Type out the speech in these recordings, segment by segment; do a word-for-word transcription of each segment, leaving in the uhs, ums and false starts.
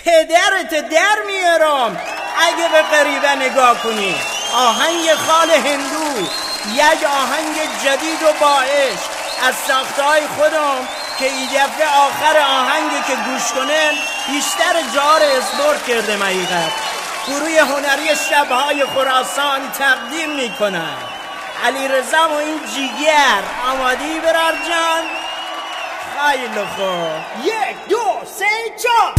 پدرت در میارم اگه به غریبه نگاه کنی. آهنگ خال هندو، یک آهنگ جدید و با عشق از ساختهای خودم که این دفعه آخر آهنگی که گوش کنن بیشتر جار اسپورت کرده. حقیقت گروه هنری شبهای خراسان تقدیم میکنن. علی رضا و این جیگر. آمادی برار جان؟ خیلی خوب. یک دو سه چهار.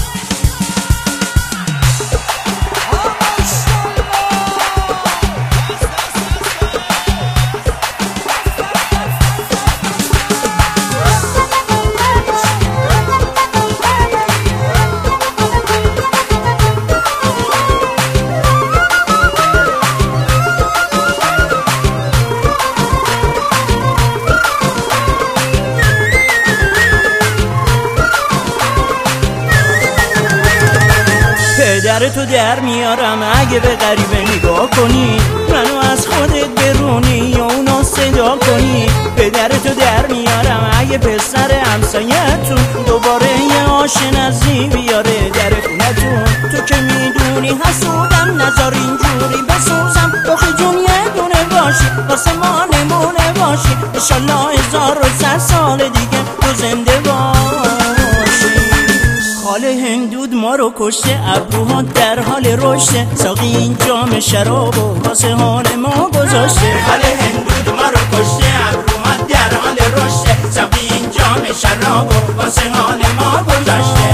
پدر تو در میارم اگه به غریبه نگاه کنی، منو از خودت برونی یا اونا صدا کنی. پدر تو در میارم اگه پسر همسایتون دوباره یه آشنازی بیاره در خونتون. تو که میدونی حسودم، نذار اینجوری بسوزم. آخه جون یه دونه باشی واسه ما نمونه باشی، انشالله هزار و صد سال دیگه تو زنده باشی. خال هندود ما رو کشته، ابروها در حال رشته، ساقی این جام شرابو واسه حال ما گذاشته. خال هندود ما رو کشته، ابروها در حال رشته، ساقی این جام شرابو واسه حال ما گذاشته.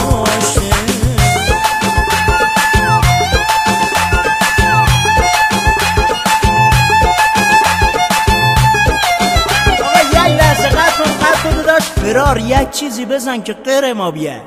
آقا یک لحظه قد کن قد کن داشت فرار یک چیزی بزن که غیر ما بیه.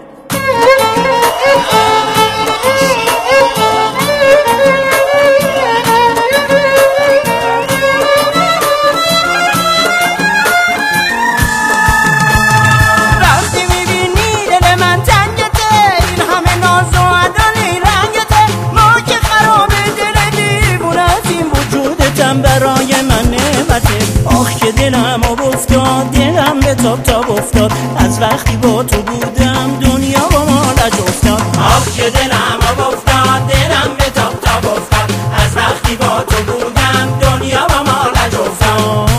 وقتی میبینی دل من تنگته، این همه ناز و عدالی رنگته، ما که خراب دل دیوونتیم، وجودتم برای من نعمته. آخ که دلم آب افتاد، دلم به تاب تاب افتاد، از وقتی با تو بودم دنیا با مالش افتاد. آخ که دلم آب افتاد، دلم به تاب تاب افتاد، از وقتی با تو بودم دنیا با مالش افتاد.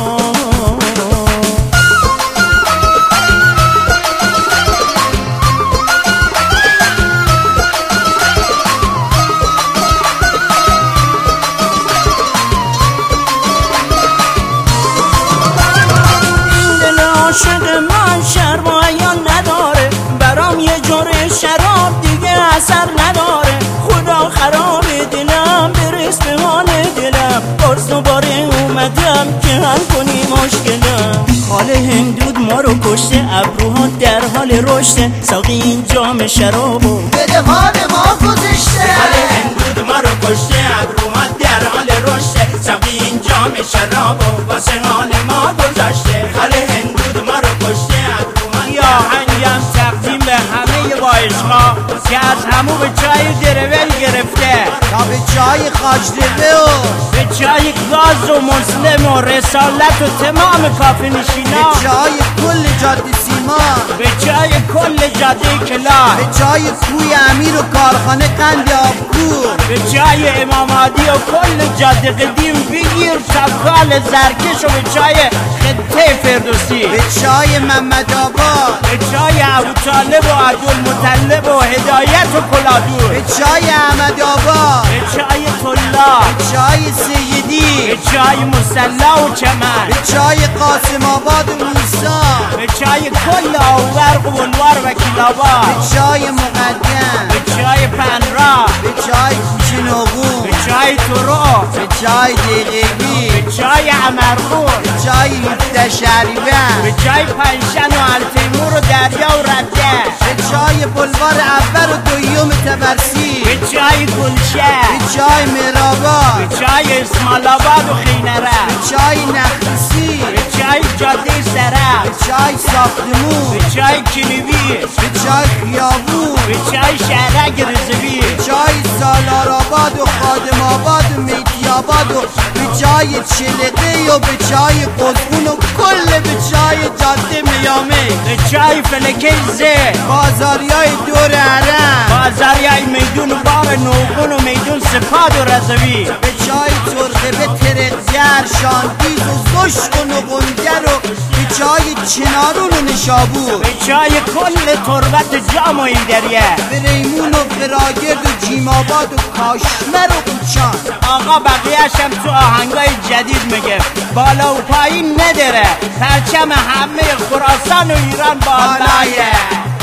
عاشق من شرمایان نداره، برام یه جوره شراب دیگه اثر نداره. خدا خراب دلم برس به حال دلم، باز دوباره اومدم که حل کنی مشکلم. خال هندود ما رو کشته، ابروها در حال رشته، ساقی این جام شرابو بده حال ما گذشته. خال هندود ما رو کشته، ابروها در حال رشته، ساقی این جام شرابو واسه حال ما گذاشته. خال هندود ما رو کشته، ابروها یا هنگم تقدیم به همه وایشها که از همو به چای درول گرفته تا به چای خاجدوه و به چای گاز و مسلم و رسالت و تمام کافه نشینا، به چای کل جاده سیمان، به چای کل جاده کلاه، به چای کوی امیر و کارخانه قند آبکور، به چای امامادی و کل جاده قدیم بگیر تبکال زرکش و به چای خطه فردوسی، به چای محمد آباد، به چای ابوطالب و عبدالمطلب و هدایت و کلادور، به چای احمد آباد، به چای طلا، به چای سیدی، به چای مسلا و چمن، به چای قاسم آباد و موسا، به چای کل آورق و بلوار و کلابا، به چای مقدم، به چای پنرا، به چای کوچه نقون، به چای تورو، به چای دقیقی، به چای عمرخور، به چای هفته شهریور، به چای پنشن و التیمور و دریا و رده، به چای بلوار اول و دویم تبرسی، به چای گلشه، به چای مهرآباد، به چای اسماعیل آباد و خینره، به چای نخلوسی، به چای جاده سره، به چای ساختمون، به چای کلیوی، به چای خیابون، به چای شهرک رزوی، به چای سالار آباد و خادم آباد و میتی آباد آباد و به جای چلقه و به جای قزقون و کل به جای جاده میامه به جای فلکه زه بازاریای دور حرم بازاریای میدون باغ نوگون و میدون سپاد و رضوی به جای ترقه به ترقگر شاندیز و زشق و نقونگر و به جای چنارون و نشابور به جای کل تربت جام و ایدریه به ریمون و قراگرد و جیماباد و کاشمر و قوچان آقا بقیهش هم تو آهنگای جدید میگه بالا و پایین نداره پرچم همه خراسان و ایران بالایه